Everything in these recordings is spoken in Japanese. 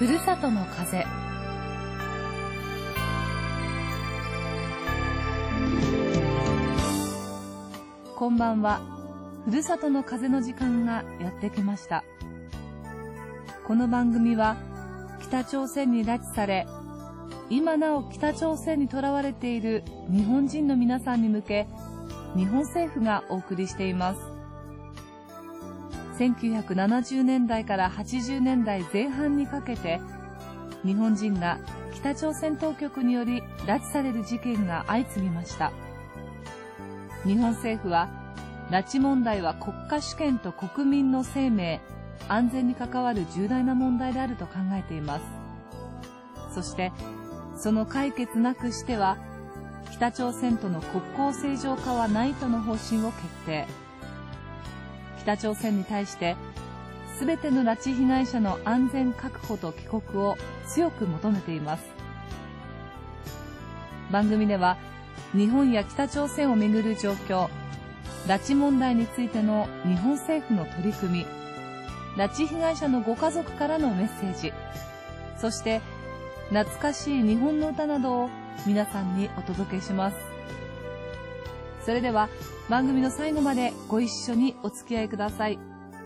ふるさとの風。こんばんは。ふるさとの風の時間がやってきました。この番組は北朝鮮に拉致され、今なお北朝鮮にとらわれている日本人の皆さんに向け、日本政府がお送りしています。1970年代から80年代前半にかけて、日本人が北朝鮮当局により拉致される事件が相次ぎました。日本政府は、拉致問題は国家主権と国民の生命、安全に関わる重大な問題であると考えています。そして、その解決なくしては、北朝鮮との国交正常化はないとの方針を決定。北朝鮮に対して、すべての拉致被害者の安全確保と帰国を強く求めています。番組では、日本や北朝鮮をめぐる状況、拉致問題についての日本政府の取り組み、拉致被害者のご家族からのメッセージ、そして懐かしい日本の歌などを皆さんにお届けします。それでは番組の最後までご一緒にお付き合いください。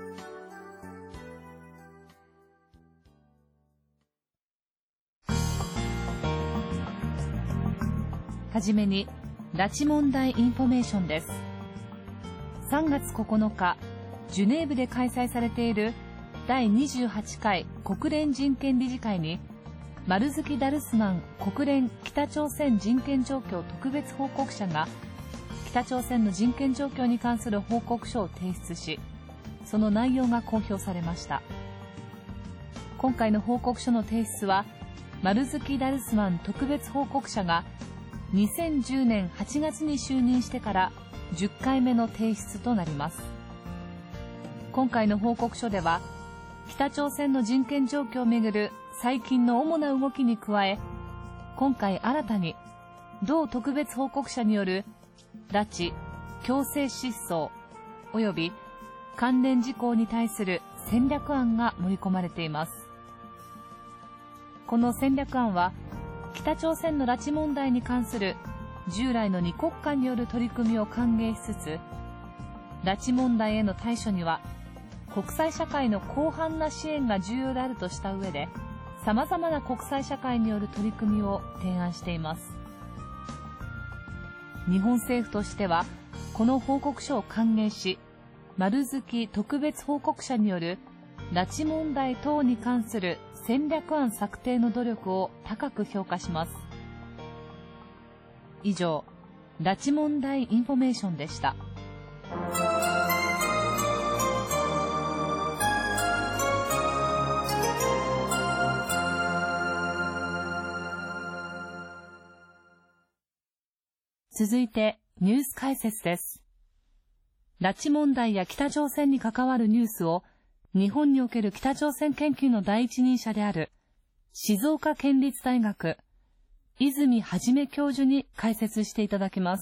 はじめに拉致問題インフォメーションです。3月9日、ジュネーブで開催されている第28回国連人権理事会に、マルズキ・ダルスマン国連北朝鮮人権状況特別報告者が、北朝鮮の人権状況に関する報告書を提出し、その内容が公表されました。今回の報告書の提出は、マルズキ・ダルスマン特別報告者が2010年8月に就任してから10回目の提出となります。今回の報告書では、北朝鮮の人権状況をめぐる最近の主な動きに加え、今回新たに同特別報告者による拉致、強制失踪及び関連事項に対する戦略案が盛り込まれています。この戦略案は、北朝鮮の拉致問題に関する従来の二国間による取り組みを歓迎しつつ、拉致問題への対処には国際社会の広範な支援が重要であるとした上で、様々な国際社会による取り組みを提案しています。日本政府としては、この報告書を歓迎し、マルズキ特別報告者による拉致問題等に関する戦略案策定の努力を高く評価します。以上、拉致問題インフォメーションでした。続いてニュース解説です。拉致問題や北朝鮮に関わるニュースを日本における北朝鮮研究の第一人者である静岡県立大学泉元教授に解説していただきます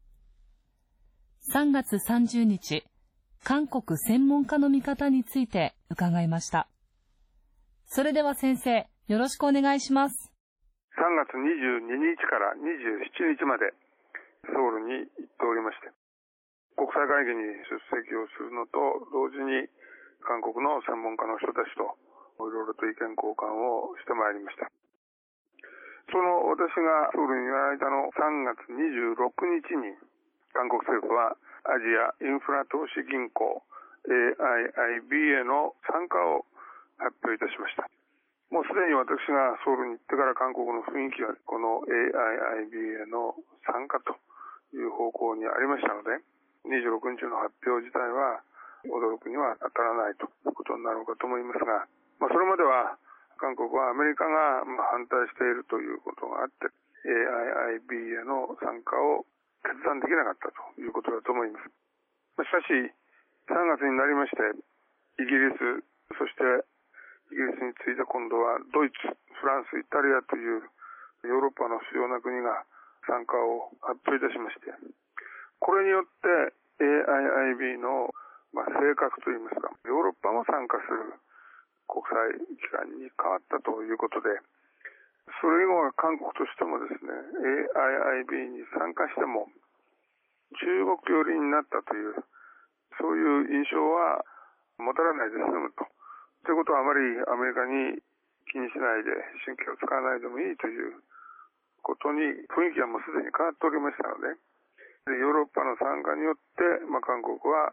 。3月30日、韓国専門家の見方について伺いました。それでは先生、よろしくお願いします。 3月22日から27日までソウルに行っておりまして、国際会議に出席をするのと同時に韓国の専門家の人たちといろいろと意見交換をしてまいりました。その私がソウルにいる間の3月26日に韓国政府はアジアインフラ投資銀行 AIIB への参加を発表いたしました。もうすでに私がソウルに行ってから韓国の雰囲気はこの AIIB への参加という方向にありましたので、26日の発表自体は驚くには当たらないということになるかと思いますが、それまでは韓国はアメリカが反対しているということがあって AIIB への参加を決断できなかったということだと思います。しかし3月になりましてイギリス、そしてイギリスに次いで今度はドイツ、フランス、イタリアというヨーロッパの主要な国が参加を発表いたしまして、これによって AIIB の性格といいますか、ヨーロッパも参加する国際機関に変わったということで、それ以後は韓国としてもですね、AIIB に参加しても中国寄りになったという、そういう印象は持たらないで済むと。ということはあまりアメリカに気にしないで神経を使わないでもいいということに雰囲気はもうすでに変わっておりましたので、ヨーロッパの参加によって、韓国は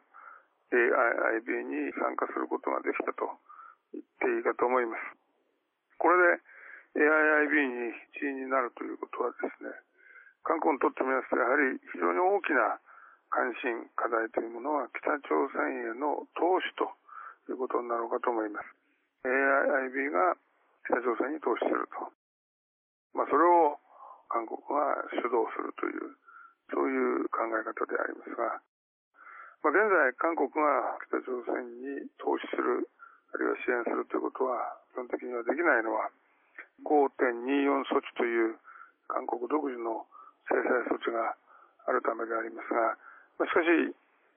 AIIB に参加することができたと言っていいかと思います。これで AIIB に一員になるということはですね、韓国にとってみますと、やはり非常に大きな関心、課題というものは北朝鮮への投資ということになるかと思います。AIIB が北朝鮮に投資すると。それを韓国が主導するという、そういう考え方でありますが、現在韓国が北朝鮮に投資する、あるいは支援するということは基本的にはできないのは 5.24 措置という韓国独自の制裁措置があるためでありますが、しかし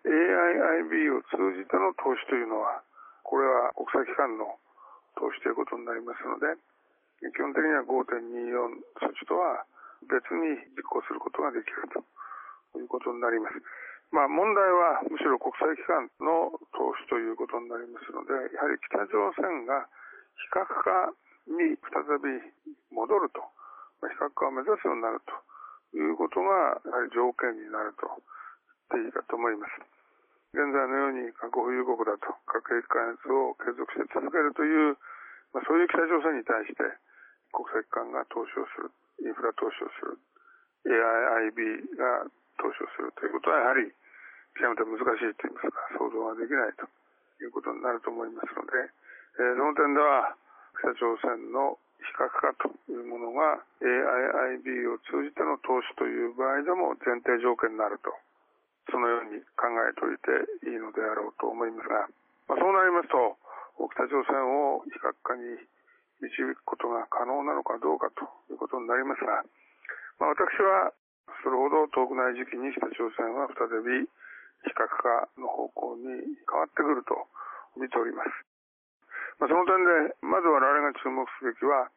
AIIB を通じての投資というのは、これは国際機関の投資ということになりますので、基本的には 5.24 措置とは別に実行することができるということになります。問題はむしろ国際機関の投資ということになりますので、やはり北朝鮮が非核化に再び戻ると、非核化を目指すようになるということがやはり条件になると言っていいかと思います。現在のように核保有国だと核兵器開発を継続して続けるという、そういう北朝鮮に対して国際機関が投資をする、インフラ投資をする、AIIB が投資をするということはやはり極めて難しいといいますか、想像ができないということになると思いますので、その点では北朝鮮の非核化というものが AIIB を通じての投資という場合でも前提条件になると、そのように考えておいていいのであろうと思いますが、そうなりますと北朝鮮を非核化に導くことが可能なのかどうかということになりますが、私はそれほど遠くない時期に北朝鮮は再び非核化の方向に変わってくると見ております。その点でまず我々が注目すべきは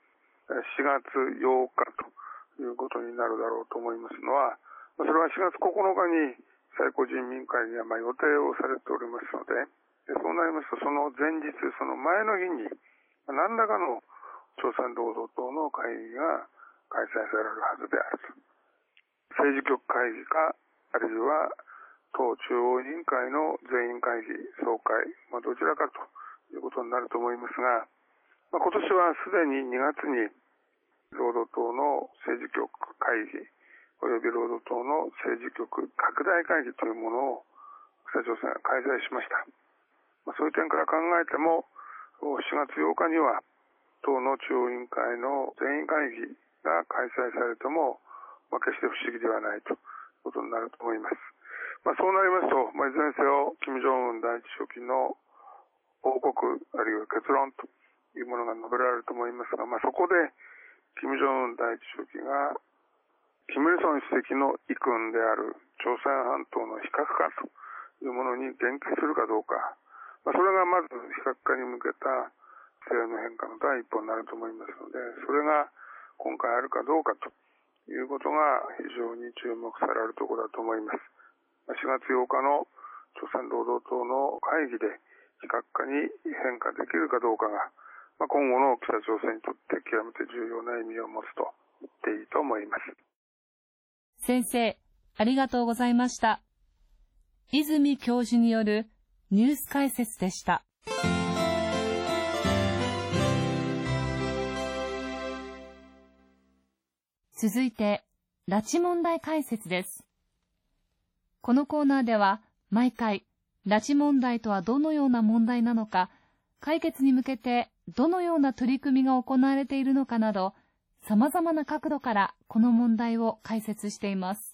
4月8日ということになるだろうと思いますのは、それは4月9日に最高人民会議が予定をされておりますので、そうなりますとその前日、その前の日に何らかの朝鮮労働党の会議が開催されるはずであると。政治局会議か、あるいは党中央委員会の全員会議、総会、どちらかということになると思いますが、今年はすでに2月に労働党の政治局会議、および労働党の政治局拡大会議というものを北朝鮮が開催しました。そういう点から考えても、4月8日には党の中央委員会の全員会議が開催されても、決して不思議ではないということになると思います。そうなりますと、いずれにせよ、金正恩第一書記の報告、あるいは結論というものが述べられると思いますが、そこで、金正恩第一書記が、金日成主席の意訓である朝鮮半島の非核化というものに言及するかどうか、それがまず非核化に向けた姿勢の変化の第一歩になると思いますので、それが今回あるかどうかということが非常に注目されるところだと思います。4月8日の朝鮮労働党の会議で非核化に変化できるかどうかが、今後の北朝鮮にとって極めて重要な意味を持つと言っていいと思います。 先生、ありがとうございました。泉教授によるニュース解説でした。続いて、拉致問題解説です。このコーナーでは、毎回、拉致問題とはどのような問題なのか、解決に向けてどのような取り組みが行われているのかなど、様々な角度からこの問題を解説しています。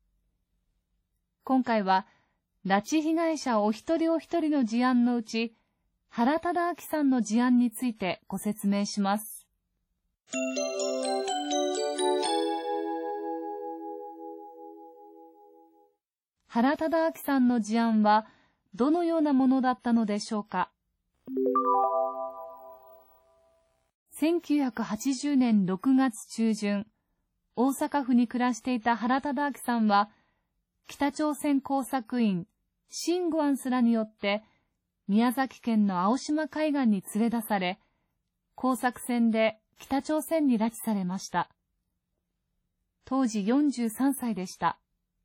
今回は、拉致被害者お一人お一人の事案のうち、原敕晁さんの事案についてご説明します。原敕晁さんの事案はどのようなものだったのでしょうか。 1980年6月中旬、大阪府に暮らしていた原忠明さんは、北朝鮮工作員、シン・グアンスらによって、宮崎県の青島海岸に連れ出され、工作船で北朝鮮に拉致されました。当時43歳でした。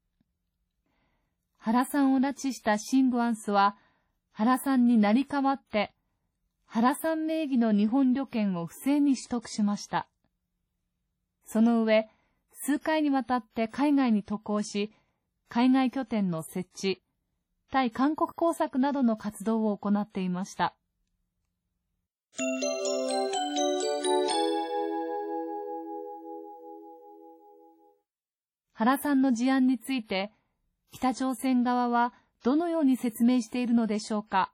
原さんを拉致したシン・グアンスは、原さんに成り代わって、原さん名義の日本旅券を不正に取得しました。その上、数回にわたって海外に渡航し、海外拠点の設置、対韓国工作などの活動を行っていました。原さんの事案について、北朝鮮側はどのように説明しているのでしょうか。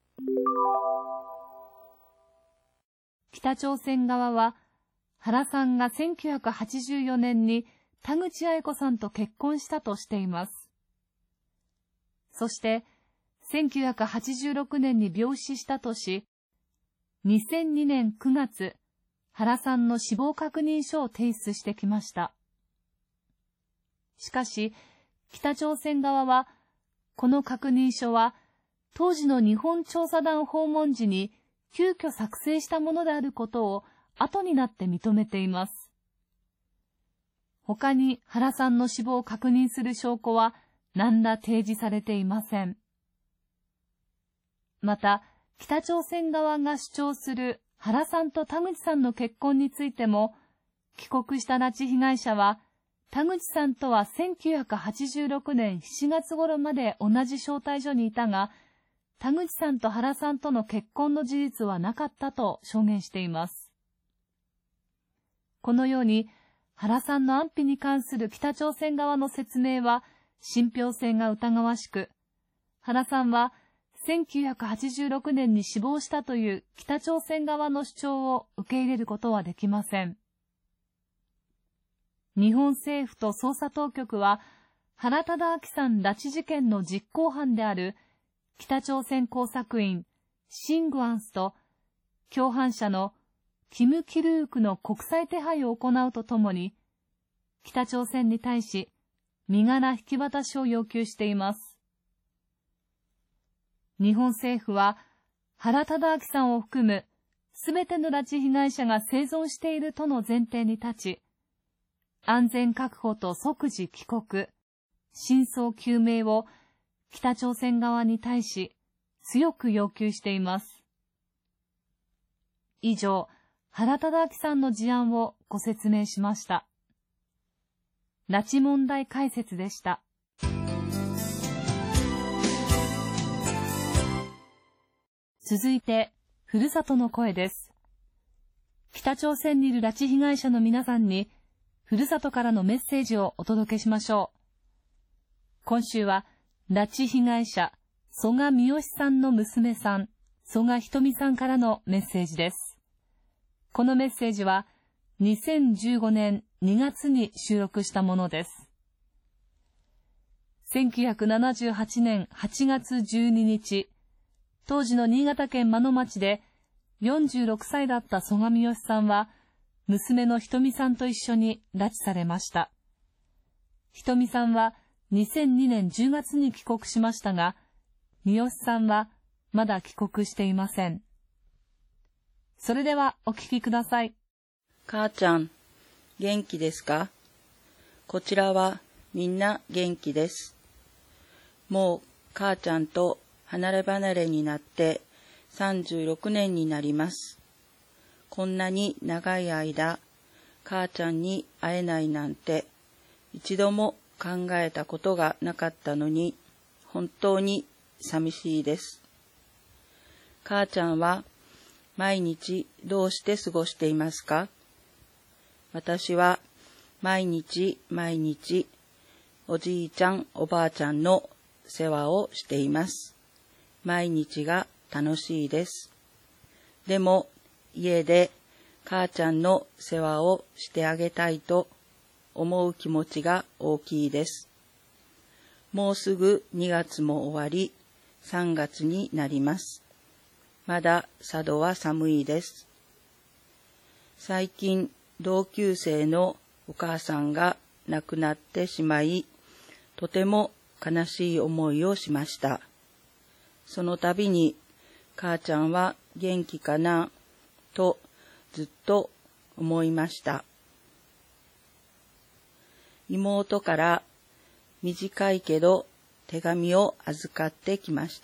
北朝鮮側は、原さんが1984年に田口八重子さんと結婚したとしています。そして、1986年に病死したとし、2002年9月、原さんの死亡確認書を提出してきました。しかし、北朝鮮側は、この確認書は、当時の日本調査団訪問時に急遽作成したものであることを後になって認めています。他に原さんの死亡を確認する証拠は何ら提示されていません。また、北朝鮮側が主張する原さんと田口さんの結婚についても、帰国した拉致被害者は、田口さんとは1986年7月頃まで同じ招待所にいたが、田口さんと原さんとの結婚の事実はなかったと証言しています。このように、原さんの安否に関する北朝鮮側の説明は信憑性が疑わしく、原さんは1986年に死亡したという北朝鮮側の主張を受け入れることはできません。日本政府と捜査当局は、原忠明さん拉致事件の実行犯である北朝鮮工作員シン・グアンスと共犯者のキム・キルークの国際手配を行うとともに、北朝鮮に対し身柄引き渡しを要求しています。日本政府は原忠明さんを含むすべての拉致被害者が生存しているとの前提に立ち、安全確保と即時帰国、真相究明を北朝鮮側に対し強く要求しています。以上、原忠明さんの事案をご説明しました。拉致問題解説でした。続いて、ふるさとの声です。北朝鮮にいる拉致被害者の皆さんに、ふるさとからのメッセージをお届けしましょう。今週は、拉致被害者、曽我三好さんの娘さん、曽我ひとみさんからのメッセージです。このメッセージは、2015年2月に収録したものです。1978年8月12日、当時の新潟県真野町で46歳だった曽我三好さんは、娘のひとみさんと一緒に拉致されました。ひとみさんは2002年10月に帰国しましたが、三好さんはまだ帰国していません。それではお聞きください。 母ちゃん、元気ですか？こちらはみんな元気です。もう母ちゃんと離れ離れになって36年になります。こんなに長い間、母ちゃんに会えないなんて一度も考えたことがなかったのに、本当に寂しいです。母ちゃんは毎日どうして過ごしていますか？私は毎日毎日おじいちゃんおばあちゃんの世話をしています。毎日が楽しいです。でも家で母ちゃんの世話をしてあげたいと思う気持ちが大きいです。もうすぐ2月も終わり、3月になります。まだ佐渡は寒いです。 最近同級生のお母さんが亡くなってしまい、とても悲しい思いをしました。その度に、母ちゃんは元気かなとずっと思いました。妹から短いけど手紙を預かってきました。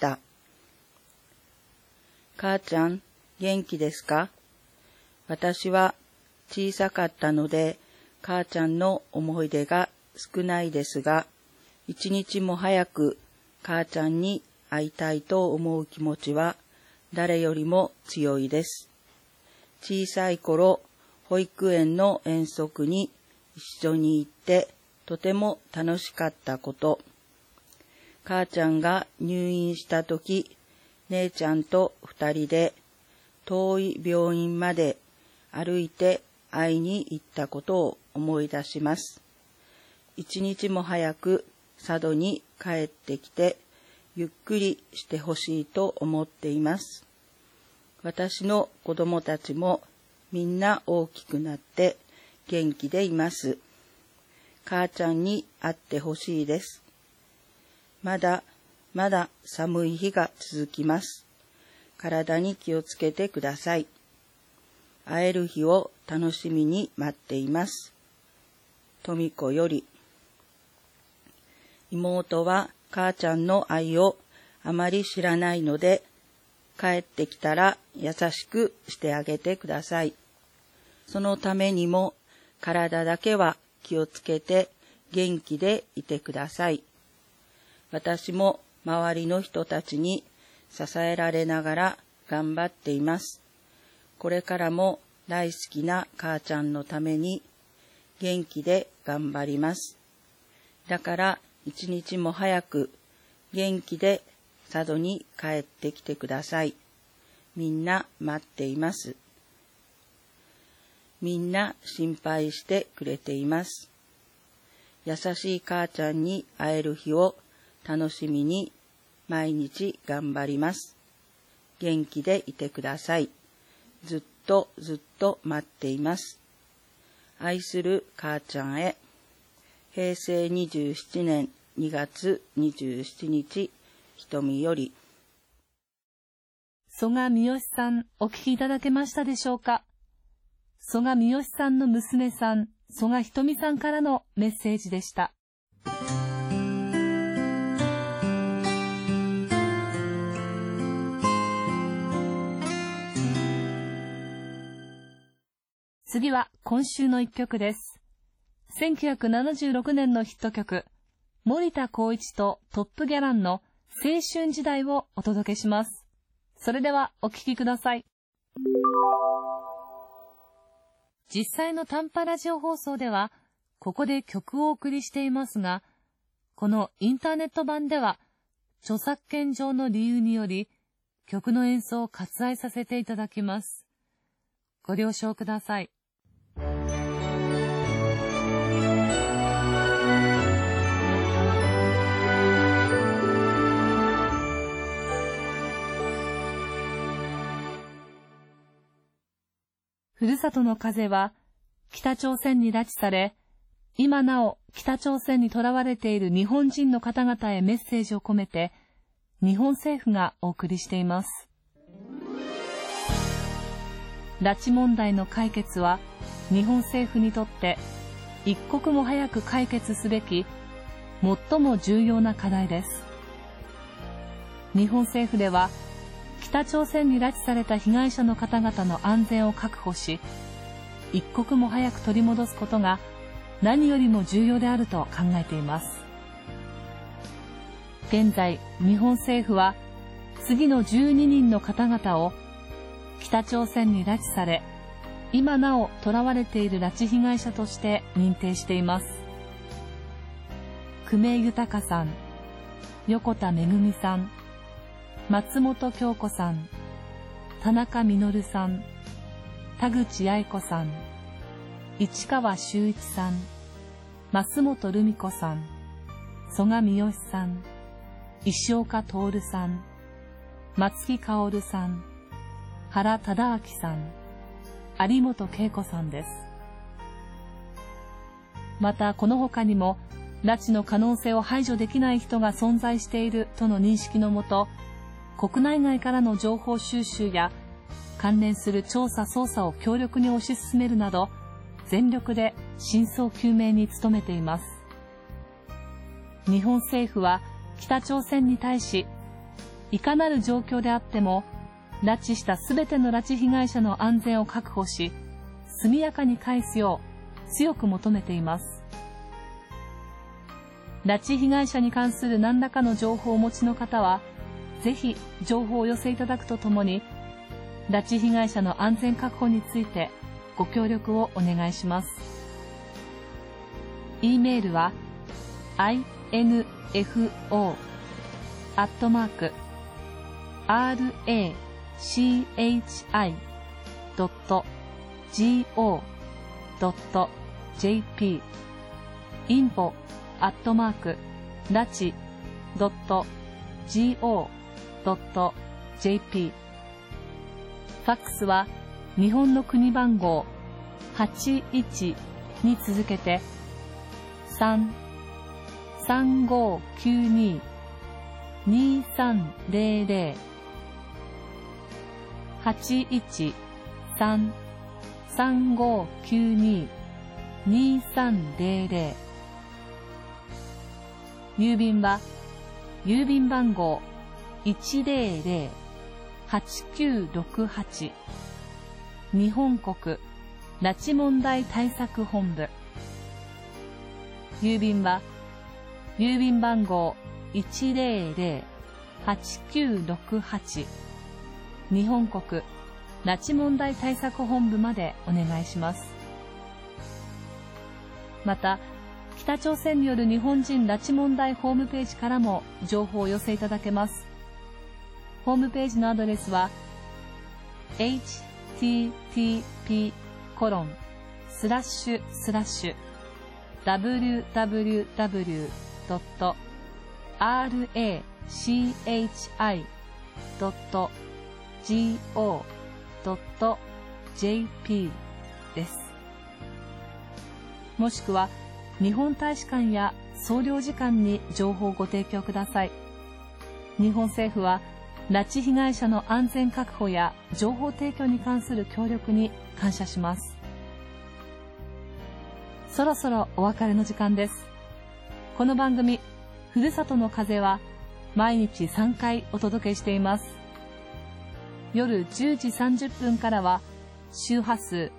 母ちゃん、元気ですか？私は小さかったので、母ちゃんの思い出が少ないですが、一日も早く母ちゃんに会いたいと思う気持ちは誰よりも強いです。小さい頃、保育園の遠足に一緒に行ってとても楽しかったこと。母ちゃんが入院したとき、姉ちゃんと二人で遠い病院まで歩いて会いに行ったことを思い出します。一日も早く佐渡に帰ってきてゆっくりしてほしいと思っています。私の子供たちもみんな大きくなって元気でいます。母ちゃんに会ってほしいです。まだ寒い日が続きます。体に気をつけてください。会える日を楽しみに待っています。富子より。妹は母ちゃんの愛をあまり知らないので、帰ってきたら優しくしてあげてください。そのためにも体だけは気をつけて元気でいてください。私も周りの人たちに支えられながら頑張っています。これからも大好きな母ちゃんのために元気で頑張ります。だから一日も早く元気で佐渡に帰ってきてください。みんな待っています。みんな心配してくれています。優しい母ちゃんに会える日を楽しみに毎日頑張ります。元気でいてください。ずっと待っています。愛する母ちゃんへ。平成27年2月27日、瞳より。 曽我三好さん、お聞きいただけましたでしょうか。曽我三好さんの娘さん、曽我ひとみさんからのメッセージでした。次は今週の一曲です。1976年のヒット曲、森田光一とトップギャランの青春時代をお届けします。それではお聴きください。実際の短波ラジオ放送では、ここで曲をお送りしていますが、このインターネット版では、著作権上の理由により、曲の演奏を割愛させていただきます。ご了承ください。ふるさとの風は北朝鮮に拉致され、今なお北朝鮮に囚われている日本人の方々へメッセージを込めて、日本政府がお送りしています。拉致問題の解決は、日本政府にとって一刻も早く解決すべき最も重要な課題です。日本政府では、北朝鮮に拉致された被害者の方々の安全を確保し、一刻も早く取り戻すことが何よりも重要であると考えています。現在、日本政府は次の12人の方々を北朝鮮に拉致され、今なお囚われている拉致被害者として認定しています。久米豊さん、横田めぐみさん、松本京子さん、田中実さん、田口八重子さん、市川修一さん、増本留美子さん、曽我三好さん、石岡徹さん、松木薫さん、原忠明さん、 有本恵子さんです。またこの他にも拉致の可能性を排除できない人が存在しているとの認識のもと、国内外からの情報収集や関連する調査捜査を強力に推し進めるなど、全力で真相究明に努めています。日本政府は北朝鮮に対し、いかなる状況であっても拉致したすべての拉致被害者の安全を確保し、速やかに返すよう強く求めています。拉致被害者に関する何らかの情報をお持ちの方は、ぜひ情報をお寄せいただくとともに、拉致被害者の安全確保についてご協力をお願いします。e メールは info@rachi.go.jp info@rachi.go.jp ファックスは日本の国番号81に続けて 3-3592-2300 813-3592-2300 郵便は郵便番号 100-8968 日本国拉致問題対策本部。郵便は郵便番号 100-8968 日本国拉致問題対策本部までお願いします。また北朝鮮による日本人拉致問題ホームページからも情報をお寄せいただけます。ホームページのアドレスは www.rachi.go.jp です。もしくは日本大使館や総領事館に情報をご提供ください。日本政府は拉致被害者の安全確保や情報提供に関する協力に感謝します。そろそろお別れの時間です。この番組ふるさとの風は毎日3回お届けしています。夜10時30分からは周波数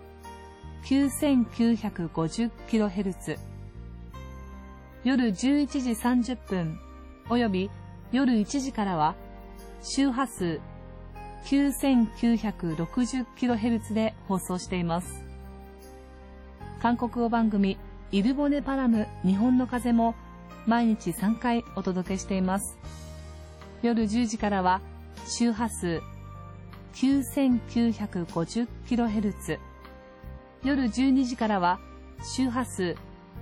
9950kHz、夜11時30分および夜1時からは周波数 9960kHz で放送しています。韓国語番組イルボネパラム日本の風も毎日3回お届けしています。夜10時からは周波数 9950kHz、夜12時からは周波数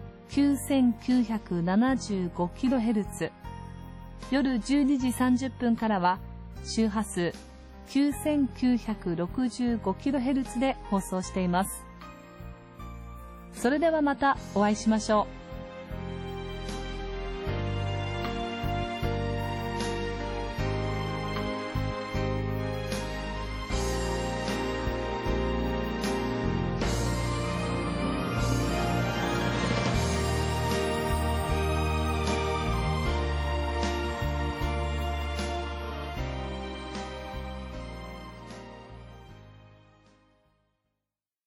9975kHz、夜12時30分からは周波数 9965kHz で放送しています。それではまたお会いしましょう。